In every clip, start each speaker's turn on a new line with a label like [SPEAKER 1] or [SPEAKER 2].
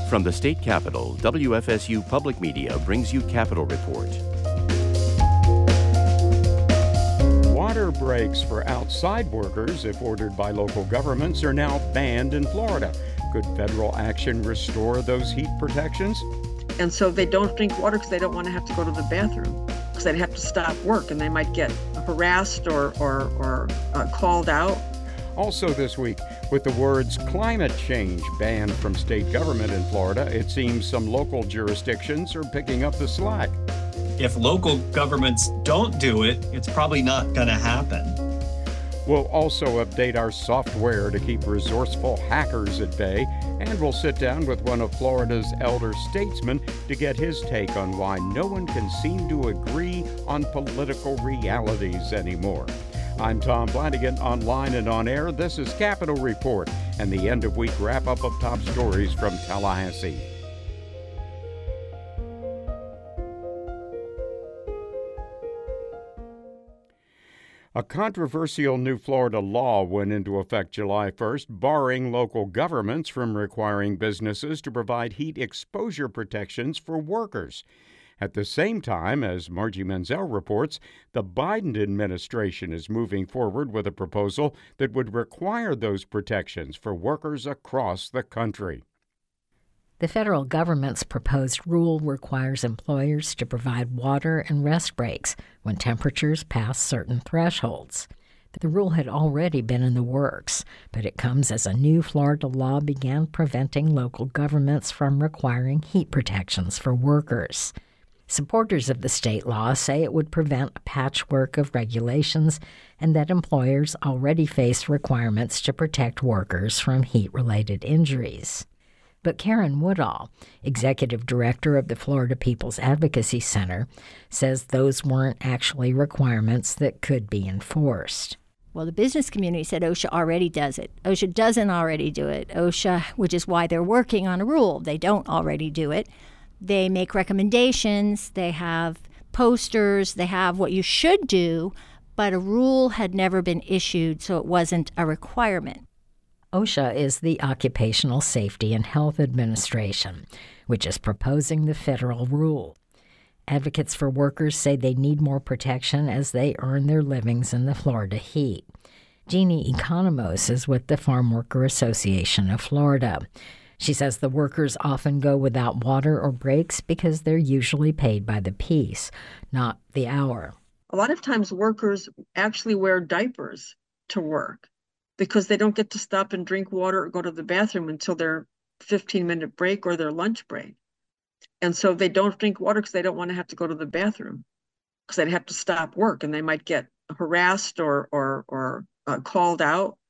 [SPEAKER 1] From the state capitol, WFSU Public Media brings you Capitol Report.
[SPEAKER 2] Water breaks for outside workers, if ordered by local governments, are now banned in Florida. Could federal action restore those heat protections?
[SPEAKER 3] And so they don't drink water because they don't want to have to go to the bathroom, because they'd have to stop work and they might get harassed or called out.
[SPEAKER 2] Also this week, with the words climate change banned from state government in Florida, it seems some local jurisdictions are picking up the slack.
[SPEAKER 4] If local governments don't do it, it's probably not going to happen.
[SPEAKER 2] We'll also update our software to keep resourceful hackers at bay, and we'll sit down with one of Florida's elder statesmen to get his take on why no one can seem to agree on political realities anymore. I'm Tom Flanagan, online and on air. This is Capitol Report and the end-of-week wrap-up of top stories from Tallahassee. A controversial new Florida law went into effect July 1st, barring local governments from requiring businesses to provide heat exposure protections for workers. At the same time, as Margie Menzel reports, the Biden administration is moving forward with a proposal that would require those protections for workers across the country.
[SPEAKER 5] The federal government's proposed rule requires employers to provide water and rest breaks when temperatures pass certain thresholds. The rule had already been in the works, but it comes as a new Florida law began preventing local governments from requiring heat protections for workers. Supporters of the state law say it would prevent a patchwork of regulations and that employers already face requirements to protect workers from heat-related injuries. But Karen Woodall, executive director of the Florida People's Advocacy Center, says those weren't actually requirements that could be enforced.
[SPEAKER 6] Well, the business community said OSHA already does it. OSHA doesn't already do it. OSHA, which is why they're working on a rule, they don't already do it. They make recommendations, they have posters, they have what you should do, but a rule had never been issued, so it wasn't a requirement.
[SPEAKER 5] OSHA is the Occupational Safety and Health Administration, which is proposing the federal rule. Advocates for workers say they need more protection as they earn their livings in the Florida heat. Jeannie Economos is with the Farm Worker Association of Florida. She says the workers often go without water or breaks because they're usually paid by the piece, not the hour.
[SPEAKER 3] A lot of times workers actually wear diapers to work because they don't get to stop and drink water or go to the bathroom until their 15-minute break or their lunch break. And so they don't drink water because they don't want to have to go to the bathroom, because they'd have to stop work and they might get harassed or called out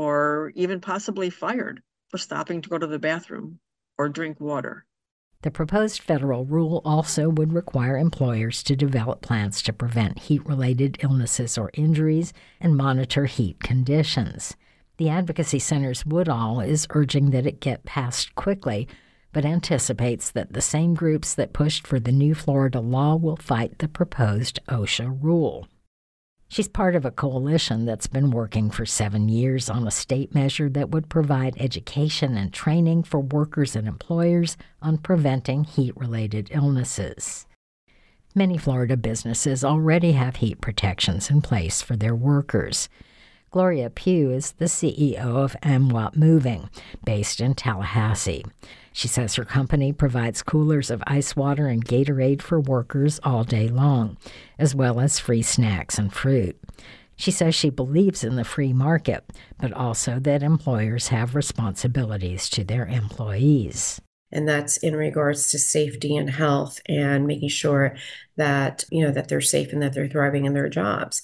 [SPEAKER 3] or even possibly fired for stopping to go to the bathroom or drink water.
[SPEAKER 5] The proposed federal rule also would require employers to develop plans to prevent heat-related illnesses or injuries and monitor heat conditions. The Advocacy Center's Woodall is urging that it get passed quickly, but anticipates that the same groups that pushed for the new Florida law will fight the proposed OSHA rule. She's part of a coalition that's been working for 7 years on a state measure that would provide education and training for workers and employers on preventing heat-related illnesses. Many Florida businesses already have heat protections in place for their workers. Gloria Pugh is the CEO of MWAP Moving, based in Tallahassee. She says her company provides coolers of ice water and Gatorade for workers all day long, as well as free snacks and fruit. She says she believes in the free market, but also that employers have responsibilities to their employees.
[SPEAKER 7] And that's in regards to safety and health and making sure that, that they're safe and that they're thriving in their jobs.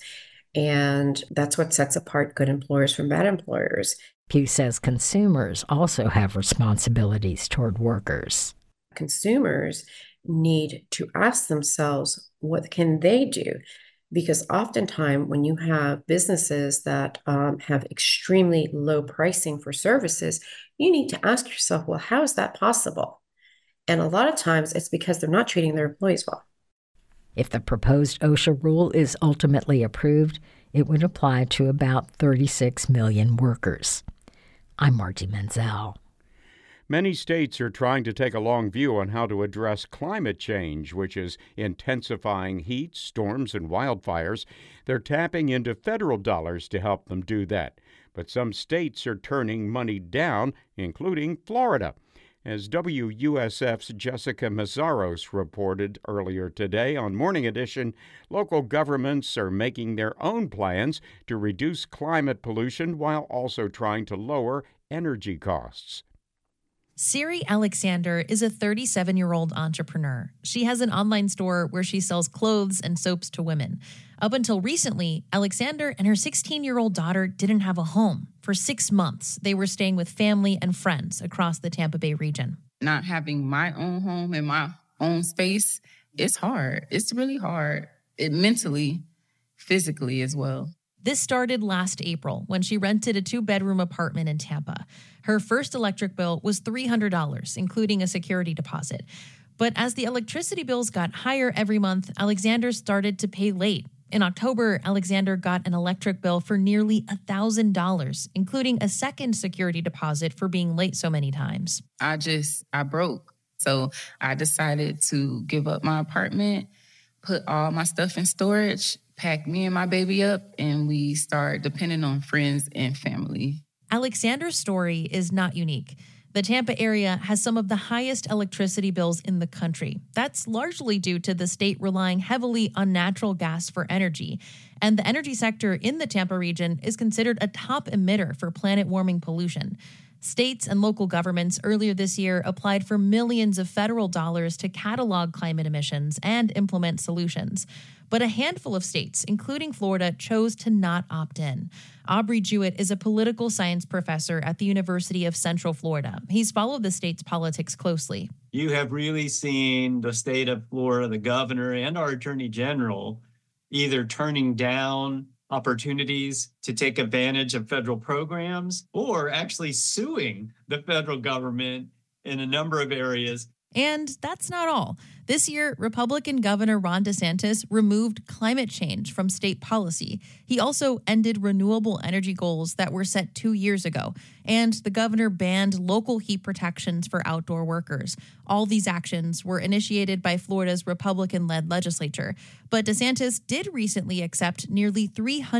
[SPEAKER 7] And that's what sets apart good employers from bad employers.
[SPEAKER 5] Pugh says consumers also have responsibilities toward workers.
[SPEAKER 7] Consumers need to ask themselves, what can they do? Because oftentimes when you have businesses that have extremely low pricing for services, you need to ask yourself, well, how is that possible? And a lot of times it's because they're not treating their employees well.
[SPEAKER 5] If the proposed OSHA rule is ultimately approved, it would apply to about 36 million workers. I'm Margie Menzel.
[SPEAKER 2] Many states are trying to take a long view on how to address climate change, which is intensifying heat, storms, and wildfires. They're tapping into federal dollars to help them do that. But some states are turning money down, including Florida. As WUSF's Jessica Mazzaros reported earlier today on Morning Edition, local governments are making their own plans to reduce climate pollution while also trying to lower energy costs.
[SPEAKER 8] Siri Alexander is a 37-year-old entrepreneur. She has an online store where she sells clothes and soaps to women. Up until recently, Alexander and her 16-year-old daughter didn't have a home. For 6 months, they were staying with family and friends across the Tampa Bay region.
[SPEAKER 9] Not having my own home and my own space, it's hard. It's really hard. Mentally, physically as well.
[SPEAKER 8] This started last April when she rented a 2-bedroom apartment in Tampa. Her first electric bill was $300, including a security deposit. But as the electricity bills got higher every month, Alexander started to pay late. In October, Alexander got an electric bill for nearly $1,000, including a second security deposit for being late so many times.
[SPEAKER 9] I broke. So I decided to give up my apartment, put all my stuff in storage, pack me and my baby up, and we start depending on friends and family.
[SPEAKER 8] Alexander's story is not unique. The Tampa area has some of the highest electricity bills in the country. That's largely due to the state relying heavily on natural gas for energy. And the energy sector in the Tampa region is considered a top emitter for planet-warming pollution. States and local governments earlier this year applied for millions of federal dollars to catalog climate emissions and implement solutions. But a handful of states, including Florida, chose to not opt in. Aubrey Jewett is a political science professor at the University of Central Florida. He's followed the state's politics closely.
[SPEAKER 4] You have really seen the state of Florida, the governor, and our attorney general either turning down opportunities to take advantage of federal programs or actually suing the federal government in a number of areas.
[SPEAKER 8] And that's not all. This year, Republican Governor Ron DeSantis removed climate change from state policy. He also ended renewable energy goals that were set 2 years ago. And the governor banned local heat protections for outdoor workers. All these actions were initiated by Florida's Republican-led legislature. But DeSantis did recently accept nearly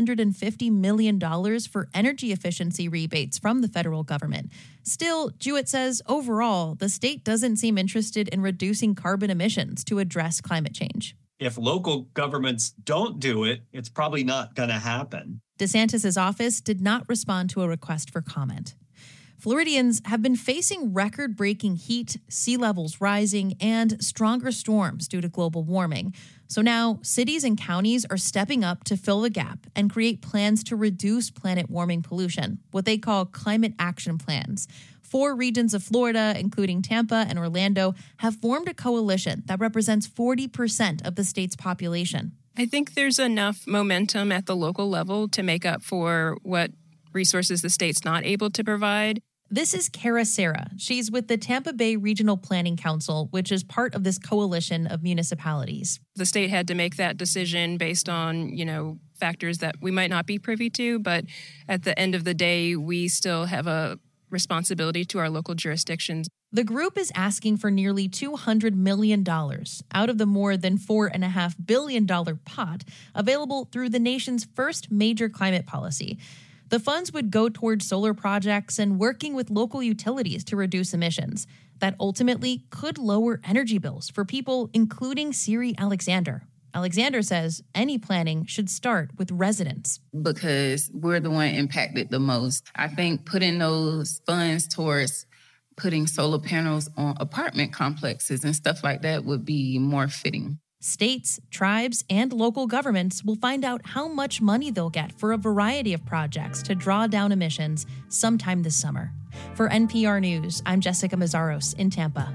[SPEAKER 8] $350 million for energy efficiency rebates from the federal government. Still, Jewett says overall, the state doesn't seem interested in reducing carbon emissions to address climate change.
[SPEAKER 4] If local governments don't do it, it's probably not going to happen.
[SPEAKER 8] DeSantis' office did not respond to a request for comment. Floridians have been facing record-breaking heat, sea levels rising, and stronger storms due to global warming. So now cities and counties are stepping up to fill the gap and create plans to reduce planet-warming pollution, what they call climate action plans. 4 regions of Florida, including Tampa and Orlando, have formed a coalition that represents 40% of the state's population.
[SPEAKER 10] I think there's enough momentum at the local level to make up for what resources the state's not able to provide.
[SPEAKER 8] This is Kara Serra. She's with the Tampa Bay Regional Planning Council, which is part of this coalition of municipalities.
[SPEAKER 10] The state had to make that decision based on, factors that we might not be privy to, but at the end of the day, we still have a responsibility to our local jurisdictions.
[SPEAKER 8] The group is asking for nearly $200 million out of the more than $4.5 billion pot available through the nation's first major climate policy. The funds would go towards solar projects and working with local utilities to reduce emissions. That ultimately could lower energy bills for people, including Siri Alexander. Alexander says any planning should start with residents.
[SPEAKER 9] Because we're the one impacted the most. I think putting those funds towards putting solar panels on apartment complexes and stuff like that would be more fitting.
[SPEAKER 8] States, tribes, and local governments will find out how much money they'll get for a variety of projects to draw down emissions sometime this summer. For NPR News, I'm Jessica Mazzaros in Tampa.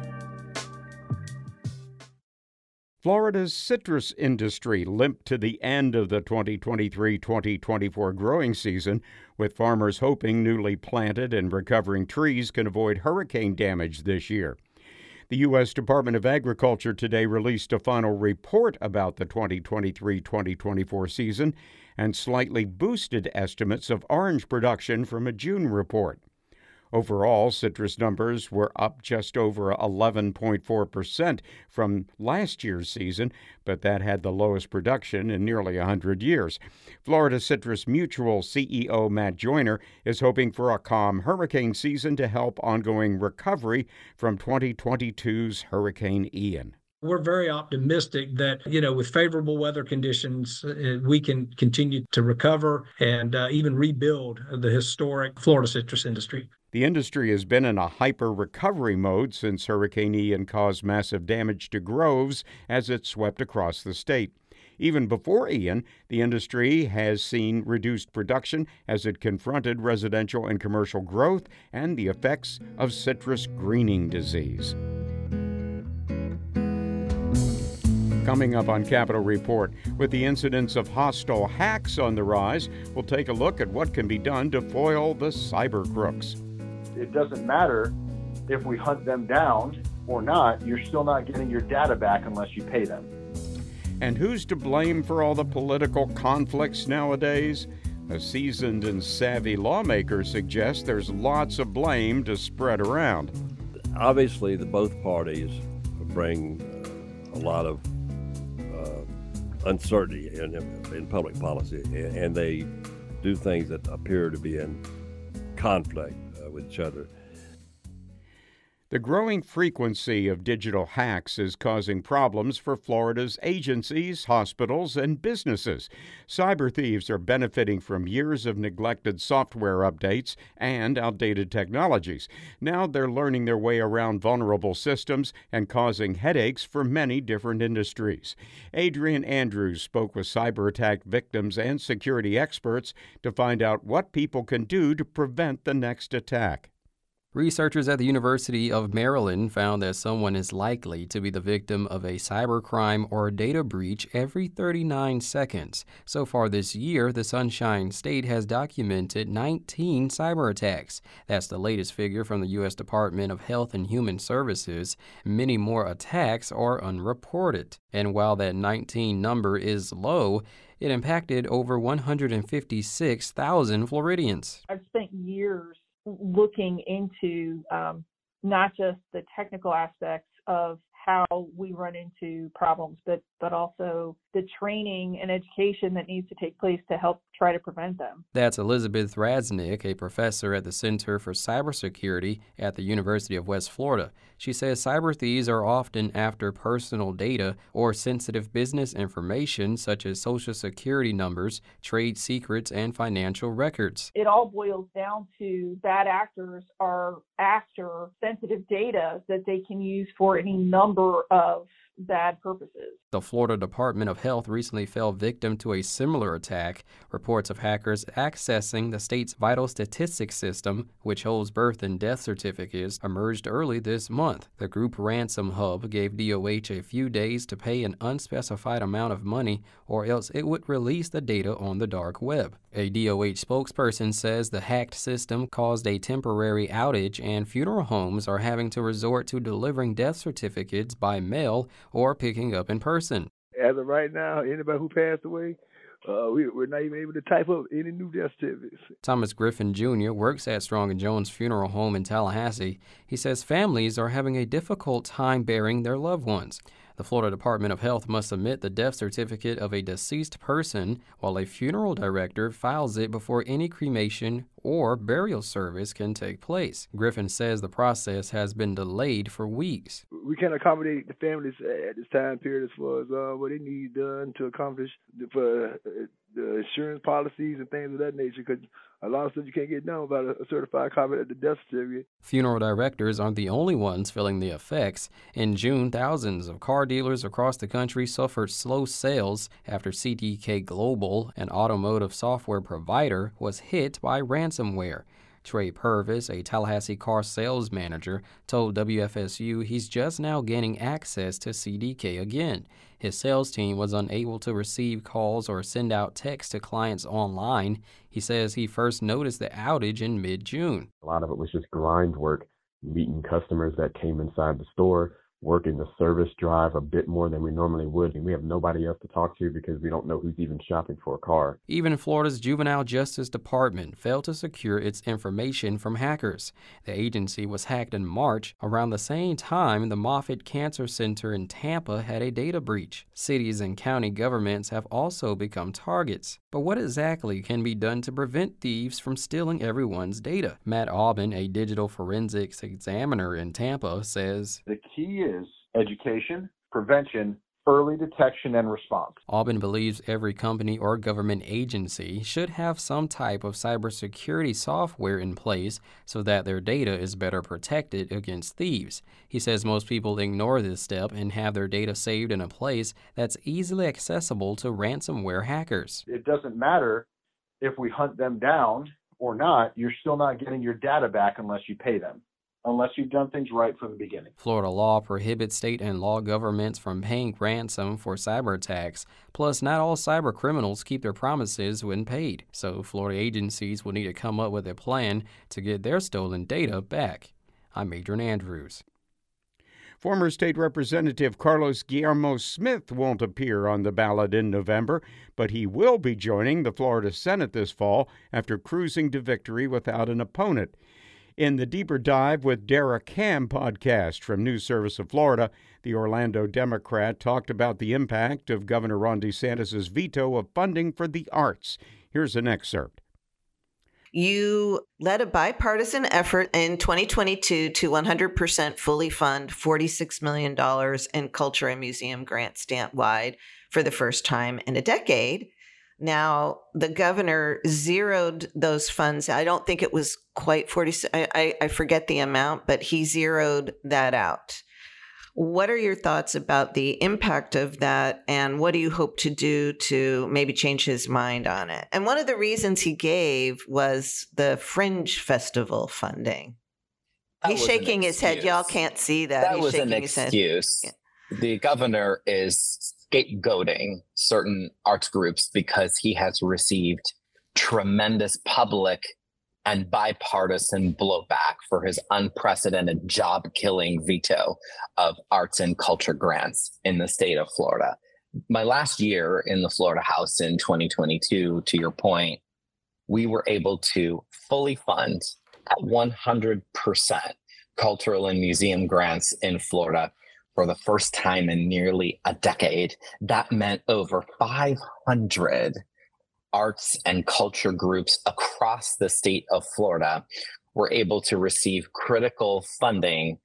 [SPEAKER 2] Florida's citrus industry limped to the end of the 2023-2024 growing season, with farmers hoping newly planted and recovering trees can avoid hurricane damage this year. The U.S. Department of Agriculture today released a final report about the 2023-2024 season and slightly boosted estimates of orange production from a June report. Overall, citrus numbers were up just over 11.4% from last year's season, but that had the lowest production in nearly 100 years. Florida Citrus Mutual CEO Matt Joyner is hoping for a calm hurricane season to help ongoing recovery from 2022's Hurricane Ian.
[SPEAKER 11] We're very optimistic that, with favorable weather conditions, we can continue to recover and even rebuild the historic Florida citrus industry.
[SPEAKER 2] The industry has been in a hyper-recovery mode since Hurricane Ian caused massive damage to groves as it swept across the state. Even before Ian, the industry has seen reduced production as it confronted residential and commercial growth and the effects of citrus greening disease. Coming up on Capitol Report, with the incidence of hostile hacks on the rise, we'll take a look at what can be done to foil the cyber crooks.
[SPEAKER 12] It doesn't matter if we hunt them down or not, you're still not getting your data back unless you pay them.
[SPEAKER 2] And who's to blame for all the political conflicts nowadays? A seasoned and savvy lawmaker suggests there's lots of blame to spread around.
[SPEAKER 13] Obviously, both parties bring a lot of uncertainty in public policy, and they do things that appear to be in conflict with each other.
[SPEAKER 2] The growing frequency of digital hacks is causing problems for Florida's agencies, hospitals, and businesses. Cyber thieves are benefiting from years of neglected software updates and outdated technologies. Now they're learning their way around vulnerable systems and causing headaches for many different industries. Adrian Andrews spoke with cyber attack victims and security experts to find out what people can do to prevent the next attack.
[SPEAKER 14] Researchers at the University of Maryland found that someone is likely to be the victim of a cybercrime or data breach every 39 seconds. So far this year, the Sunshine State has documented 19 cyber attacks. That's the latest figure from the U.S. Department of Health and Human Services. Many more attacks are unreported. And while that 19 number is low, it impacted over 156,000 Floridians.
[SPEAKER 15] I've spent years looking into not just the technical aspects of how we run into problems, but also the training and education that needs to take place to help try to prevent them.
[SPEAKER 14] That's Elizabeth Raznick, a professor at the Center for Cybersecurity at the University of West Florida. She says cyber thieves are often after personal data or sensitive business information such as Social Security numbers, trade secrets, and financial records.
[SPEAKER 15] It all boils down to bad actors are after sensitive data that they can use for any number of bad purposes.
[SPEAKER 14] The Florida Department of Health recently fell victim to a similar attack. Reports of hackers accessing the state's vital statistics system, which holds birth and death certificates, emerged early this month. The group Ransom Hub gave DOH a few days to pay an unspecified amount of money, or else it would release the data on the dark web. A DOH spokesperson says the hacked system caused a temporary outage, and funeral homes are having to resort to delivering death certificates by mail or picking up in person.
[SPEAKER 16] As of right now, anybody who passed away, we're not even able to type up any new death certificates.
[SPEAKER 14] Thomas Griffin Jr. works at Strong & Jones Funeral Home in Tallahassee. He says families are having a difficult time burying their loved ones. The Florida Department of Health must submit the death certificate of a deceased person, while a funeral director files it before any cremation or burial service can take place. Griffin says the process has been delayed for weeks.
[SPEAKER 16] We can't accommodate the families at this time period as far as what they need done to accomplish for the insurance policies and things of that nature, because a lot of stuff you can't get done without a certified copy of the death certificate.
[SPEAKER 14] Funeral directors aren't the only ones feeling the effects. In June, thousands of car dealers across the country suffered slow sales after CDK Global, an automotive software provider, was hit by ransomware. Trey Purvis, a Tallahassee car sales manager, told WFSU he's just now gaining access to CDK again. His sales team was unable to receive calls or send out texts to clients online. He says he first noticed the outage in mid-June.
[SPEAKER 17] A lot of it was just grind work, meeting customers that came inside the store, working the service drive a bit more than we normally would. And we have nobody else to talk to because we don't know who's even shopping for a car.
[SPEAKER 14] Even Florida's Juvenile Justice Department failed to secure its information from hackers. The agency was hacked in March, around the same time the Moffitt Cancer Center in Tampa had a data breach. Cities and county governments have also become targets. But what exactly can be done to prevent thieves from stealing everyone's data? Matt Aubin, a digital forensics examiner in Tampa, says,
[SPEAKER 12] "The key is education, prevention, early detection, and response."
[SPEAKER 14] Aubin believes every company or government agency should have some type of cybersecurity software in place so that their data is better protected against thieves. He says most people ignore this step and have their data saved in a place that's easily accessible to ransomware hackers.
[SPEAKER 12] It doesn't matter if we hunt them down or not, you're still not getting your data back unless you pay them, unless you've done things right from the beginning.
[SPEAKER 14] Florida law prohibits state and law governments from paying ransom for cyber attacks. Plus, not all cyber criminals keep their promises when paid. So Florida agencies will need to come up with a plan to get their stolen data back. I'm Adrian Andrews.
[SPEAKER 2] Former State Representative Carlos Guillermo Smith won't appear on the ballot in November, but he will be joining the Florida Senate this fall after cruising to victory without an opponent. In the Deeper Dive with Derek Ham podcast from News Service of Florida, the Orlando Democrat talked about the impact of Governor Ron DeSantis' veto of funding for the arts. Here's an excerpt.
[SPEAKER 18] You led a bipartisan effort in 2022 to 100% fully fund $46 million in culture and museum grants statewide for the first time in a decade. Now, the governor zeroed those funds. I don't think it was quite 40. I forget the amount, but he zeroed that out. What are your thoughts about the impact of that, and what do you hope to do to maybe change his mind on it? And one of the reasons he gave was the Fringe Festival funding. He's shaking his head. Y'all can't see that.
[SPEAKER 19] That was an excuse. The governor is scapegoating certain arts groups because he has received tremendous public and bipartisan blowback for his unprecedented job-killing veto of arts and culture grants in the state of Florida. My last year in the Florida House in 2022, to your point, we were able to fully fund at 100% cultural and museum grants in Florida for the first time in nearly a decade. That meant over 500 arts and culture groups across the state of Florida were able to receive critical funding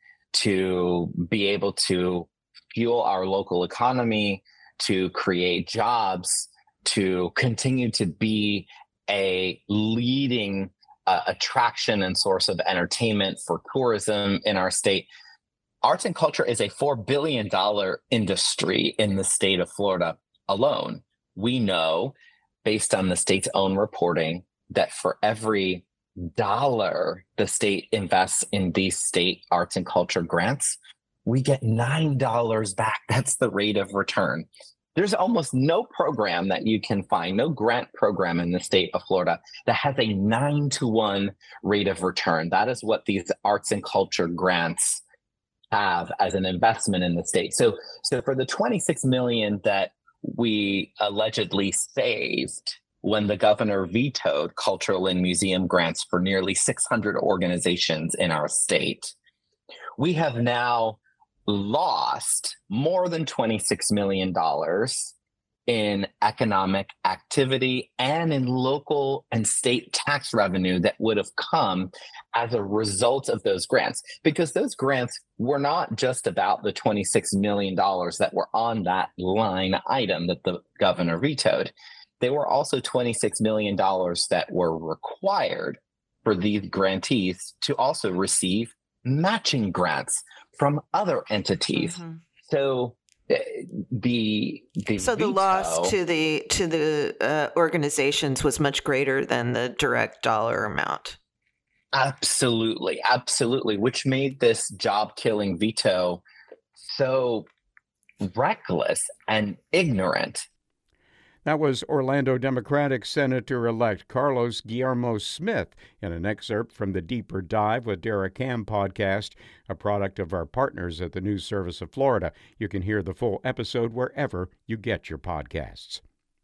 [SPEAKER 19] to be able to fuel our local economy, to create jobs, to continue to be a leading attraction and source of entertainment for tourism in our state. Arts and culture is a $4 billion industry in the state of Florida alone. We know, based on the state's own reporting, that for every dollar the state invests in these state arts and culture grants, we get $9 back. That's the rate of return. There's almost no program that you can find, no grant program in the state of Florida that has a 9-to-1 rate of return. That is what these arts and culture grants have as an investment in the state. So for the $26 million that we allegedly saved when the governor vetoed cultural and museum grants for nearly 600 organizations in our state, we have now lost more than $26 million in economic activity and in local and state tax revenue that would have come as a result of those grants. Because those grants were not just about the $26 million that were on that line item that the governor vetoed. They were also $26 million that were required for these grantees to also receive matching grants from other entities. Mm-hmm. So the
[SPEAKER 18] loss to the organizations was much greater than the direct dollar amount.
[SPEAKER 19] Absolutely, which made this job-killing veto so reckless and ignorant.
[SPEAKER 2] That was Orlando Democratic Senator-elect Carlos Guillermo Smith in an excerpt from the Deeper Dive with Derek Ham podcast, a product of our partners at the News Service of Florida. You can hear the full episode wherever you get your podcasts.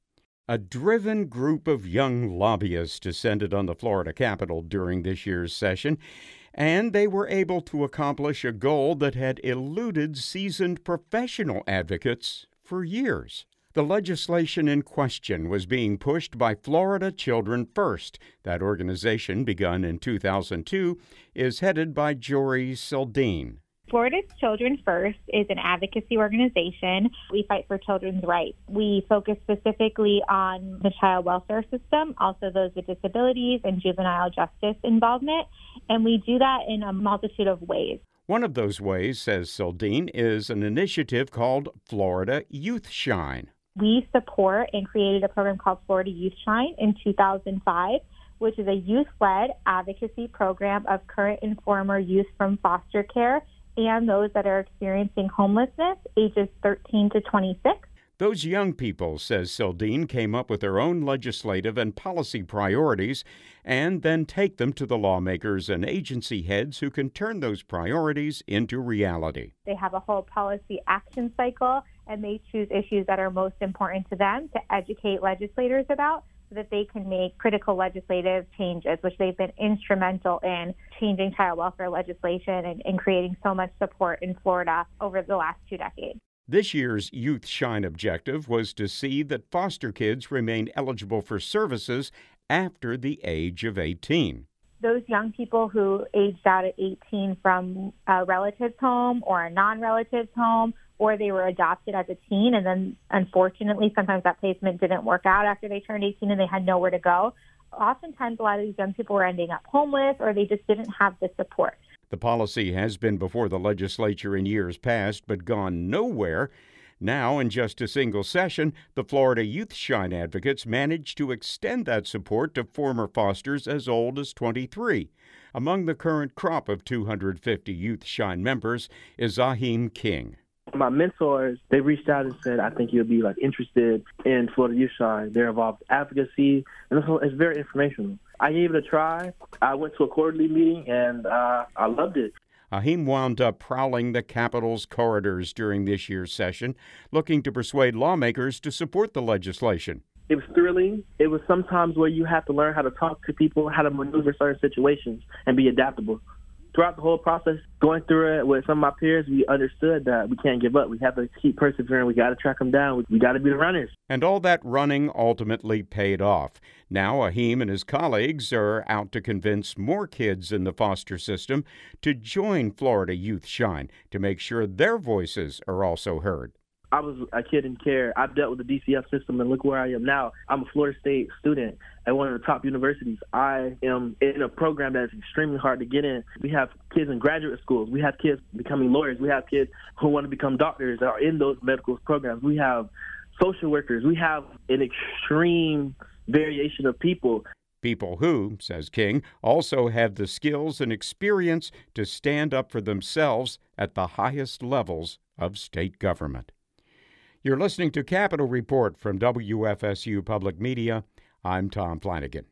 [SPEAKER 2] A driven group of young lobbyists descended on the Florida Capitol during this year's session, and they were able to accomplish a goal that had eluded seasoned professional advocates for years. The legislation in question was being pushed by Florida Children First. That organization, begun in 2002, is headed by Jory Seldine.
[SPEAKER 20] Florida's Children First is an advocacy organization. We fight for children's rights. We focus specifically on the child welfare system, also those with disabilities and juvenile justice involvement, and we do that in a multitude of ways.
[SPEAKER 2] One of those ways, says Seldine, is an initiative called Florida Youth Shine.
[SPEAKER 20] We support and created a program called Florida Youth Shine in 2005, which is a youth-led advocacy program of current and former youth from foster care and those that are experiencing homelessness, ages 13 to 26.
[SPEAKER 2] Those young people, says Seldine, came up with their own legislative and policy priorities and then take them to the lawmakers and agency heads who can turn those priorities into reality.
[SPEAKER 20] They have a whole policy action cycle, and they choose issues that are most important to them to educate legislators about so that they can make critical legislative changes, which they've been instrumental in changing child welfare legislation and creating so much support in Florida over the last 2 decades.
[SPEAKER 2] This year's Youth Shine objective was to see that foster kids remain eligible for services after the age of 18.
[SPEAKER 20] Those young people who aged out at 18 from a relative's home or a non-relative's home, or they were adopted as a teen, and then unfortunately sometimes that placement didn't work out after they turned 18 and they had nowhere to go. Oftentimes a lot of these young people were ending up homeless, or they just didn't have the support.
[SPEAKER 2] The policy has been before the legislature in years past, but gone nowhere. Now, in just a single session, the Florida Youth Shine advocates managed to extend that support to former fosters as old as 23. Among the current crop of 250 Youth Shine members is Ahim King.
[SPEAKER 21] My mentors, they reached out and said, I think you'll be interested in Florida Youth Shine. They're involved in advocacy, and it's very informational. I gave it a try. I went to a quarterly meeting, and I loved it.
[SPEAKER 2] Ahim wound up prowling the Capitol's corridors during this year's session, looking to persuade lawmakers to support the legislation.
[SPEAKER 21] It was thrilling. It was sometimes where you have to learn how to talk to people, how to maneuver certain situations, and be adaptable. Throughout the whole process, going through it with some of my peers, we understood that we can't give up. We have to keep persevering. We got to track them down. We got to be the runners.
[SPEAKER 2] And all that running ultimately paid off. Now Ahim and his colleagues are out to convince more kids in the foster system to join Florida Youth Shine to make sure their voices are also heard.
[SPEAKER 21] I was a kid in care. I've dealt with the DCF system, and look where I am now. I'm a Florida State student at one of the top universities. I am in a program that's extremely hard to get in. We have kids in graduate schools. We have kids becoming lawyers. We have kids who want to become doctors that are in those medical programs. We have social workers. We have an extreme variation of people.
[SPEAKER 2] People who, says King, also have the skills and experience to stand up for themselves at the highest levels of state government. You're listening to Capitol Report from WFSU Public Media. I'm Tom Flanagan.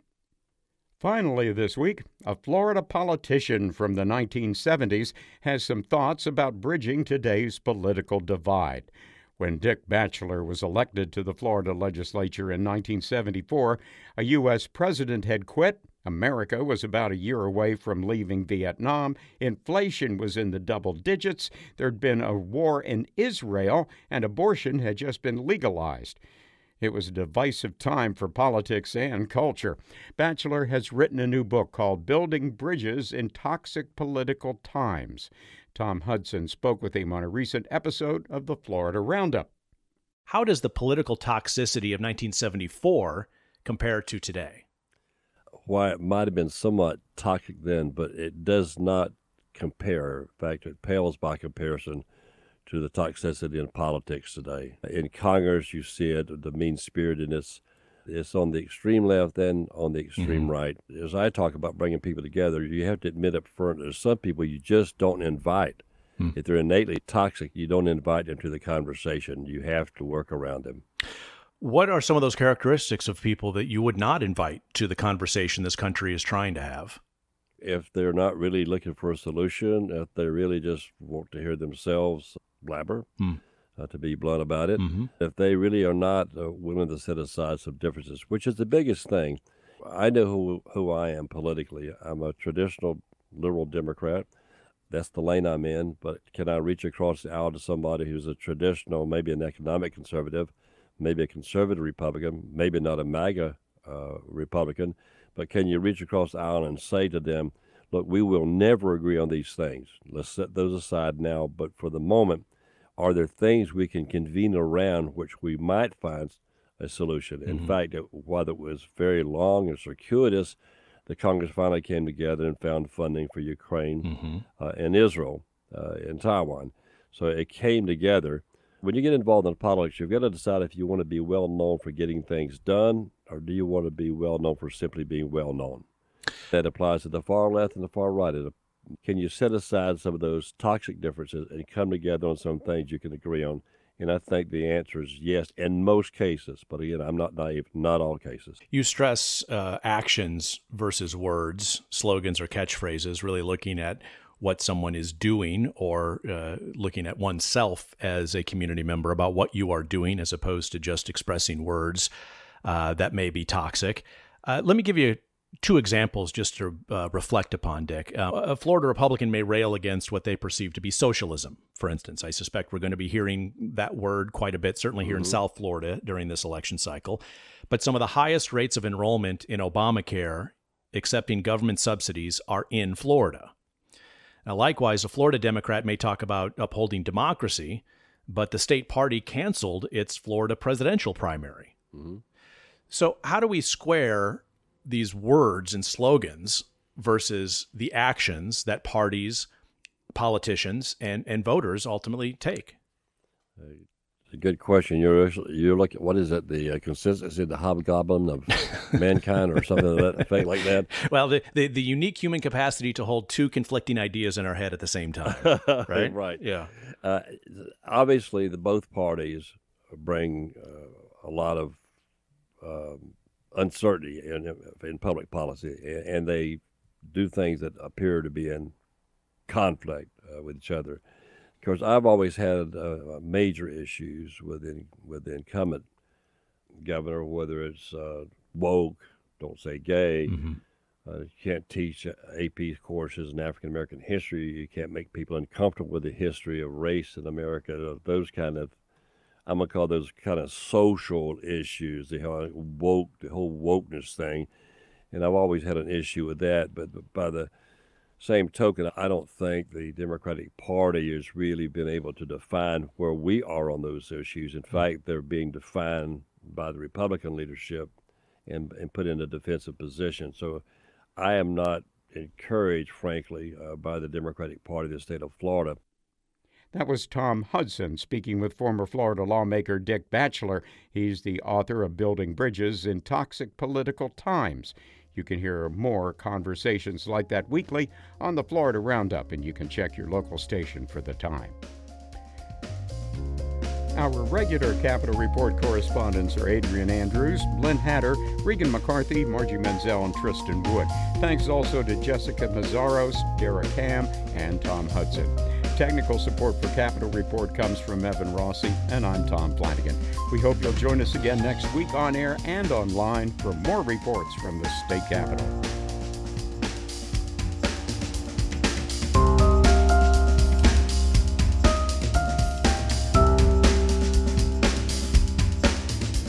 [SPEAKER 2] Finally this week, a Florida politician from the 1970s has some thoughts about bridging today's political divide. When Dick Batchelor was elected to the Florida legislature in 1974, a U.S. president had quit. America was about a year away from leaving Vietnam. Inflation was in the double digits. There'd been a war in Israel, and abortion had just been legalized. It was a divisive time for politics and culture. Batchelor has written a new book called Building Bridges in Toxic Political Times. Tom Hudson spoke with him on a recent episode of the Florida Roundup.
[SPEAKER 22] How does the political toxicity of 1974 compare to today?
[SPEAKER 13] Why, it might have been somewhat toxic then, but it does not compare. In fact, it pales by comparison to the toxicity in politics today. In Congress, you see it, the mean-spiritedness. It's on the extreme left and on the extreme right. As I talk about bringing people together, you have to admit up front there's some people you just don't invite. If they're innately toxic, you don't invite them to the conversation. You have to work around them.
[SPEAKER 22] What are some of those characteristics of people that you would not invite to the conversation this country is trying to have?
[SPEAKER 13] If they're not really looking for a solution, if they really just want to hear themselves blabber, to be blunt about it, if they really are not willing to set aside some differences, which is the biggest thing. I know who I am politically. I'm a traditional liberal Democrat. That's the lane I'm in. But can I reach across the aisle to somebody who's a traditional, maybe an economic conservative, maybe a conservative Republican, maybe not a MAGA Republican, but can you reach across the aisle and say to them, look, we will never agree on these things. Let's set those aside now. But for the moment, are there things we can convene around which we might find a solution? In fact, while it was very long and circuitous, the Congress finally came together and found funding for Ukraine and Israel and Taiwan. So it came together. When you get involved in politics, you've got to decide if you want to be well known for getting things done, or do you want to be well known for simply being well known? That applies to the far left and the far right. Can you set aside some of those toxic differences and come together on some things you can agree on? And I think the answer is yes in most cases. But again, I'm not naive, not all cases.
[SPEAKER 22] You stress actions versus words, slogans or catchphrases, really looking at what someone is doing or looking at oneself as a community member about what you are doing as opposed to just expressing words that may be toxic. Let me give you two examples just to reflect upon, Dick. A Florida Republican may rail against what they perceive to be socialism, for instance. I suspect we're going to be hearing that word quite a bit, certainly here in South Florida during this election cycle. But some of the highest rates of enrollment in Obamacare, accepting government subsidies, are in Florida. Now, likewise, a Florida Democrat may talk about upholding democracy, but the state party canceled its Florida presidential primary. So how do we square these words and slogans versus the actions that parties, politicians, and voters ultimately take?
[SPEAKER 13] It's a good question. You're looking, what is it, the consistency, the hobgoblin of mankind or something of that effect like that?
[SPEAKER 22] Well, the unique human capacity to hold two conflicting ideas in our head at the same time, right?
[SPEAKER 13] Right.
[SPEAKER 22] Yeah.
[SPEAKER 13] Obviously, both parties bring a lot of uncertainty in public policy, and they do things that appear to be in conflict with each other. Of course, I've always had major issues with the incumbent governor, whether it's woke, don't say gay. You can't teach AP courses in African American history. You can't make people uncomfortable with the history of race in America. Those kind of, I'm gonna call those kind of social issues, the whole wokeness thing, and I've always had an issue with that. But by the same token, I don't think the Democratic Party has really been able to define where we are on those issues. In fact, they're being defined by the Republican leadership and put in a defensive position. So I am not encouraged, frankly, by the Democratic Party of the state of Florida.
[SPEAKER 2] That was Tom Hudson speaking with former Florida lawmaker Dick Batchelor. He's the author of Building Bridges in Toxic Political Times. You can hear more conversations like that weekly on the Florida Roundup, and you can check your local station for the time. Our regular Capitol Report correspondents are Adrian Andrews, Lynn Hatter, Regan McCarthy, Margie Menzel, and Tristan Wood. Thanks also to Jessica Mazzaros, Derek Ham, and Tom Hudson. Technical support for Capitol Report comes from Evan Rossi, and I'm Tom Flanagan. We hope you'll join us again next week on air and online for more reports from the state capitol.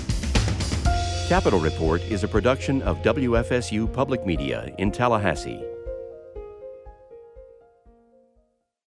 [SPEAKER 1] Capitol Report is a production of WFSU Public Media in Tallahassee.